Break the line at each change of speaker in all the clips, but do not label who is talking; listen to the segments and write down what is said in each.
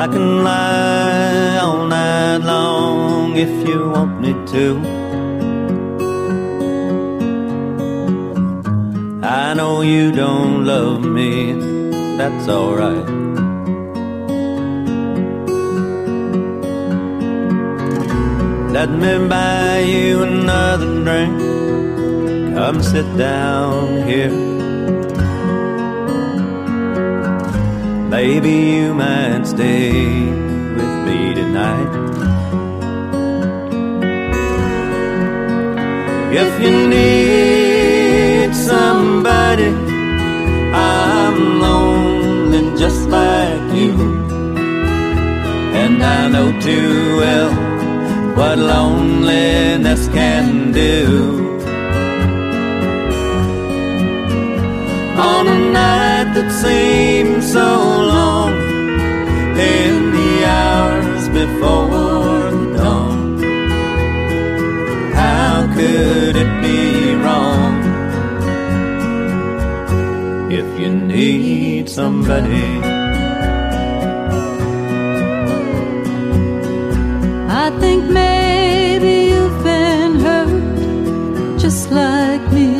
can lie all night long if you want me to. I know you don't love me, that's alright. Let me buy you another drink. Come sit down here. Maybe you might stay with me tonight. If you need somebody, I'm lonely just like you. And I know too well what loneliness can do. On a night that seems so long, in the hours before the dawn, how could it be wrong? If you need somebody,
I think maybe you've been hurt just like me.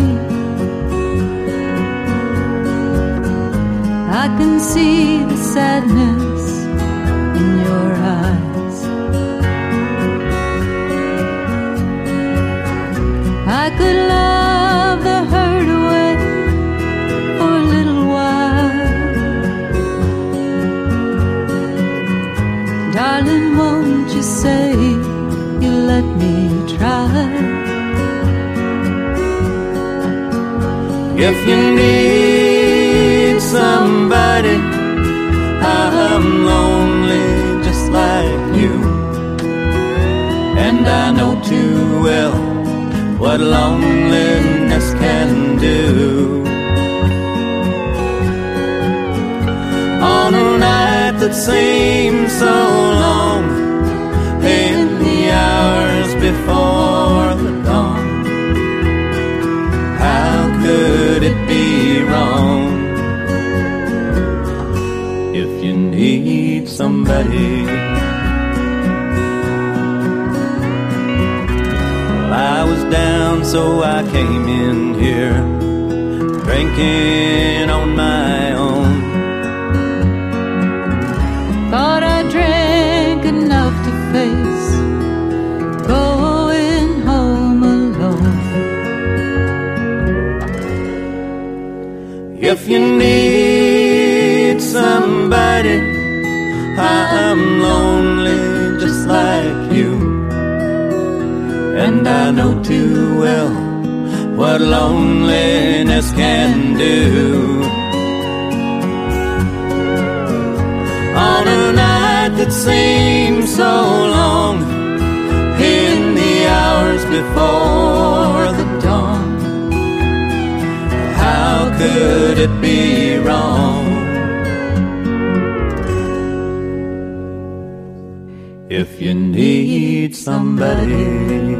I can see the sadness in your eyes. I could love the hurt away for a little while. Darling, won't you say you let me try?
if you need somebody, I'm lonely just like you. And I know too well what loneliness can do. On a night that seems so long, in the hours before the dawn, how could it be wrong? If you need somebody, well, I was down so I came in here, drinking on my own.
Thought I drank enough to face going home alone.
If you need somebody, I'm lonely just like you. And I know too well what loneliness can do. On a night that seems so long, in the hours before the dawn, how could it be wrong? If you need somebody,